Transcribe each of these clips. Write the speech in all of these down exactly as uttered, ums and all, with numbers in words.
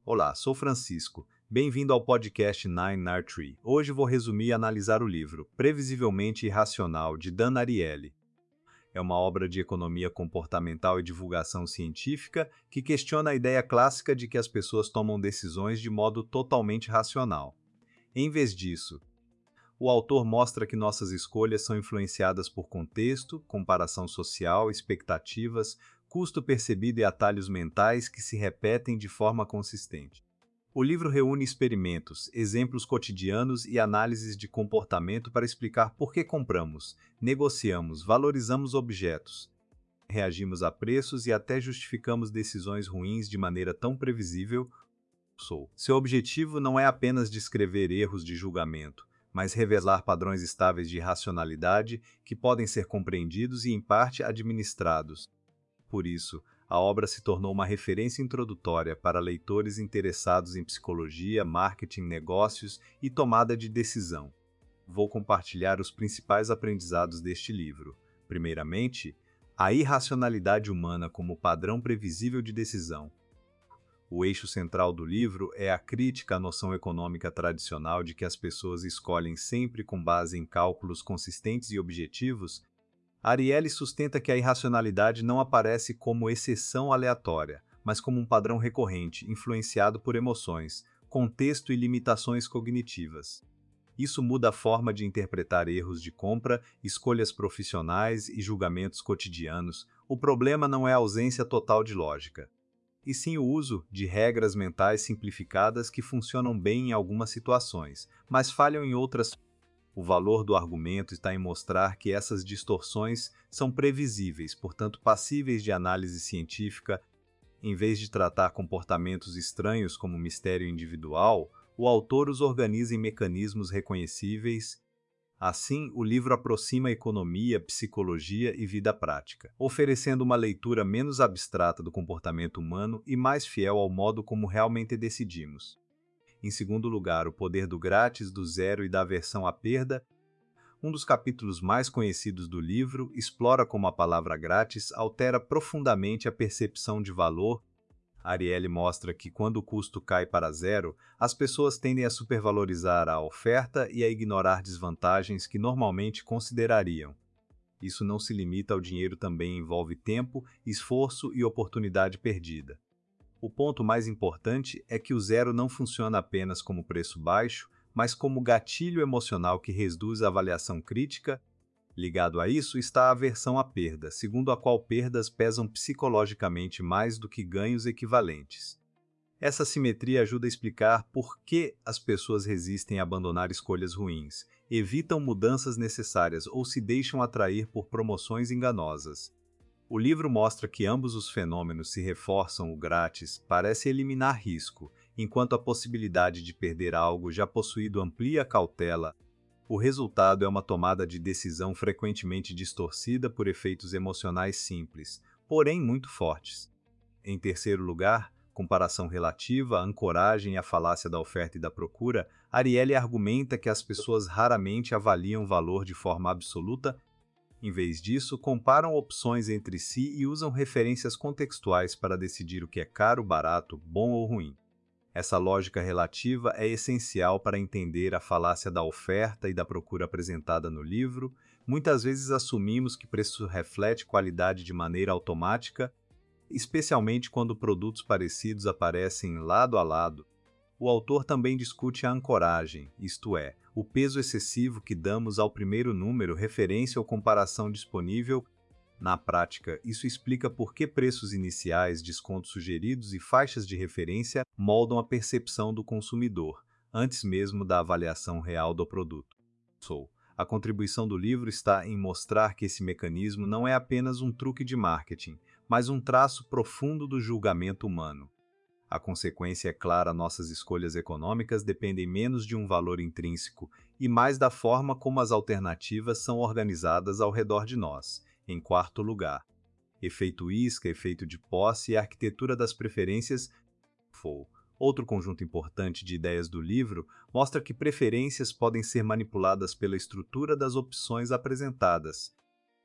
Olá, sou Francisco. Bem-vindo ao podcast Nine R Tree. Hoje vou resumir e analisar o livro Previsivelmente Irracional, de Dan Ariely. É uma obra de economia comportamental e divulgação científica que questiona a ideia clássica de que as pessoas tomam decisões de modo totalmente racional. Em vez disso, o autor mostra que nossas escolhas são influenciadas por contexto, comparação social, expectativas, custo percebido e atalhos mentais que se repetem de forma consistente. O livro reúne experimentos, exemplos cotidianos e análises de comportamento para explicar por que compramos, negociamos, valorizamos objetos, reagimos a preços e até justificamos decisões ruins de maneira tão previsível. Sou. Seu objetivo não é apenas descrever erros de julgamento, mas revelar padrões estáveis de racionalidade que podem ser compreendidos e, em parte, administrados. Por isso, a obra se tornou uma referência introdutória para leitores interessados em psicologia, marketing, negócios e tomada de decisão. Vou compartilhar os principais aprendizados deste livro. Primeiramente, a irracionalidade humana como padrão previsível de decisão. O eixo central do livro é a crítica à noção econômica tradicional de que as pessoas escolhem sempre com base em cálculos consistentes e objetivos. Ariely sustenta que a irracionalidade não aparece como exceção aleatória, mas como um padrão recorrente, influenciado por emoções, contexto e limitações cognitivas. Isso muda a forma de interpretar erros de compra, escolhas profissionais e julgamentos cotidianos. O problema não é a ausência total de lógica, e sim o uso de regras mentais simplificadas que funcionam bem em algumas situações, mas falham em outras. O valor do argumento está em mostrar que essas distorções são previsíveis, portanto passíveis de análise científica. Em vez de tratar comportamentos estranhos como mistério individual, o autor os organiza em mecanismos reconhecíveis. Assim, o livro aproxima economia, psicologia e vida prática, oferecendo uma leitura menos abstrata do comportamento humano e mais fiel ao modo como realmente decidimos. Em segundo lugar, o poder do grátis, do zero e da aversão à perda. Um dos capítulos mais conhecidos do livro explora como a palavra grátis altera profundamente a percepção de valor. Ariely mostra que quando o custo cai para zero, as pessoas tendem a supervalorizar a oferta e a ignorar desvantagens que normalmente considerariam. Isso não se limita ao dinheiro, também envolve tempo, esforço e oportunidade perdida. O ponto mais importante é que o zero não funciona apenas como preço baixo, mas como gatilho emocional que reduz a avaliação crítica. Ligado a isso está a aversão à perda, segundo a qual perdas pesam psicologicamente mais do que ganhos equivalentes. Essa simetria ajuda a explicar por que as pessoas resistem a abandonar escolhas ruins, evitam mudanças necessárias ou se deixam atrair por promoções enganosas. O livro mostra que ambos os fenômenos se reforçam. O grátis parece eliminar risco, enquanto a possibilidade de perder algo já possuído amplia a cautela. O resultado é uma tomada de decisão frequentemente distorcida por efeitos emocionais simples, porém muito fortes. Em terceiro lugar, comparação relativa, ancoragem e a falácia da oferta e da procura. Ariely argumenta que as pessoas raramente avaliam valor de forma absoluta. Em vez disso, comparam opções entre si e usam referências contextuais para decidir o que é caro, barato, bom ou ruim. Essa lógica relativa é essencial para entender a falácia da oferta e da procura apresentada no livro. Muitas vezes assumimos que preço reflete qualidade de maneira automática, especialmente quando produtos parecidos aparecem lado a lado. O autor também discute a ancoragem, isto é, o peso excessivo que damos ao primeiro número, referência ou comparação disponível. Na prática, isso explica por que preços iniciais, descontos sugeridos e faixas de referência moldam a percepção do consumidor, antes mesmo da avaliação real do produto. A contribuição do livro está em mostrar que esse mecanismo não é apenas um truque de marketing, mas um traço profundo do julgamento humano. A consequência é clara: nossas escolhas econômicas dependem menos de um valor intrínseco e mais da forma como as alternativas são organizadas ao redor de nós. Em quarto lugar, efeito isca, efeito de posse e arquitetura das preferências. Outro conjunto importante de ideias do livro mostra que preferências podem ser manipuladas pela estrutura das opções apresentadas.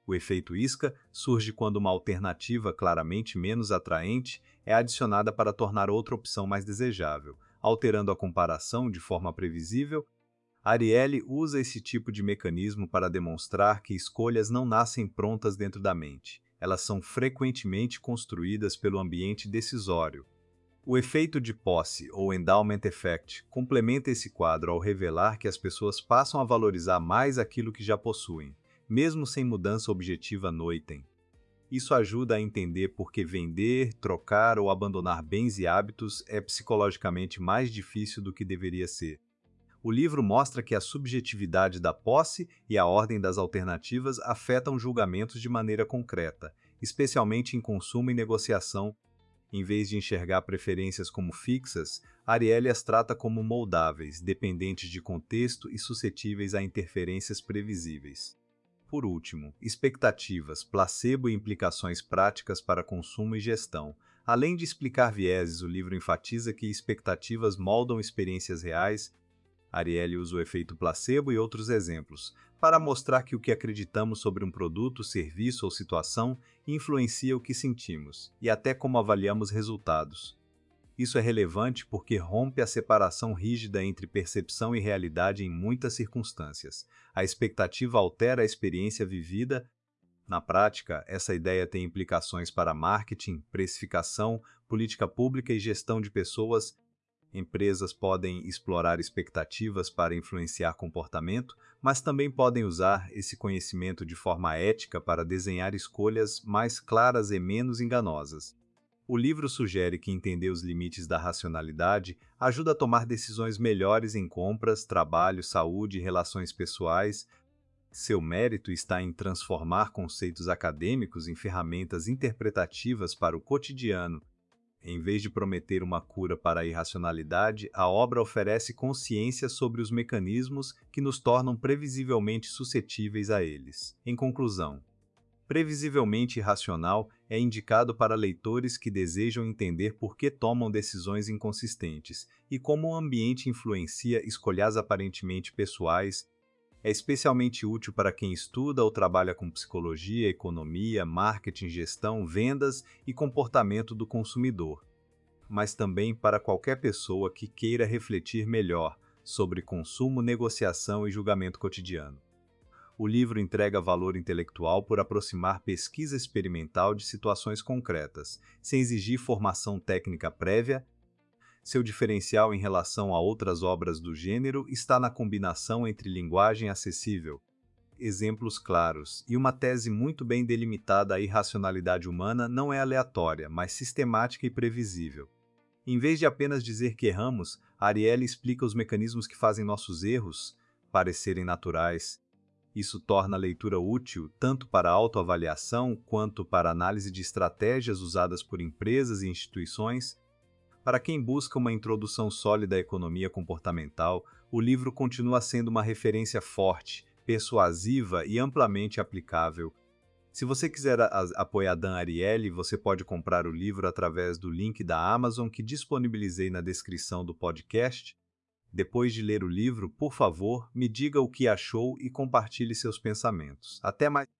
O efeito isca surge quando uma alternativa claramente menos atraente é adicionada para tornar outra opção mais desejável, alterando a comparação de forma previsível. Ariely usa esse tipo de mecanismo para demonstrar que escolhas não nascem prontas dentro da mente. Elas são frequentemente construídas pelo ambiente decisório. O efeito de posse, ou endowment effect, complementa esse quadro ao revelar que as pessoas passam a valorizar mais aquilo que já possuem, mesmo sem mudança objetiva no item. Isso ajuda a entender por que vender, trocar ou abandonar bens e hábitos é psicologicamente mais difícil do que deveria ser. O livro mostra que a subjetividade da posse e a ordem das alternativas afetam julgamentos de maneira concreta, especialmente em consumo e negociação. Em vez de enxergar preferências como fixas, Ariely as trata como moldáveis, dependentes de contexto e suscetíveis a interferências previsíveis. Por último, expectativas, placebo e implicações práticas para consumo e gestão. Além de explicar vieses, o livro enfatiza que expectativas moldam experiências reais. Ariely usa o efeito placebo e outros exemplos, para mostrar que o que acreditamos sobre um produto, serviço ou situação influencia o que sentimos, e até como avaliamos resultados. Isso é relevante porque rompe a separação rígida entre percepção e realidade em muitas circunstâncias. A expectativa altera a experiência vivida. Na prática, essa ideia tem implicações para marketing, precificação, política pública e gestão de pessoas. Empresas podem explorar expectativas para influenciar comportamento, mas também podem usar esse conhecimento de forma ética para desenhar escolhas mais claras e menos enganosas. O livro sugere que entender os limites da racionalidade ajuda a tomar decisões melhores em compras, trabalho, saúde e relações pessoais. Seu mérito está em transformar conceitos acadêmicos em ferramentas interpretativas para o cotidiano. Em vez de prometer uma cura para a irracionalidade, a obra oferece consciência sobre os mecanismos que nos tornam previsivelmente suscetíveis a eles. Em conclusão, Previsivelmente Irracional é indicado para leitores que desejam entender por que tomam decisões inconsistentes e como o ambiente influencia escolhas aparentemente pessoais. É especialmente útil para quem estuda ou trabalha com psicologia, economia, marketing, gestão, vendas e comportamento do consumidor, mas também para qualquer pessoa que queira refletir melhor sobre consumo, negociação e julgamento cotidiano. O livro entrega valor intelectual por aproximar pesquisa experimental de situações concretas, sem exigir formação técnica prévia. Seu diferencial em relação a outras obras do gênero está na combinação entre linguagem acessível, exemplos claros e uma tese muito bem delimitada. A irracionalidade humana não é aleatória, mas sistemática e previsível. Em vez de apenas dizer que erramos, Ariely explica os mecanismos que fazem nossos erros parecerem naturais. Isso torna a leitura útil tanto para a autoavaliação quanto para a análise de estratégias usadas por empresas e instituições. Para quem busca uma introdução sólida à economia comportamental, o livro continua sendo uma referência forte, persuasiva e amplamente aplicável. Se você quiser a- apoiar Dan Ariely, você pode comprar o livro através do link da Amazon que disponibilizei na descrição do podcast. Depois de ler o livro, por favor, me diga o que achou e compartilhe seus pensamentos. Até mais!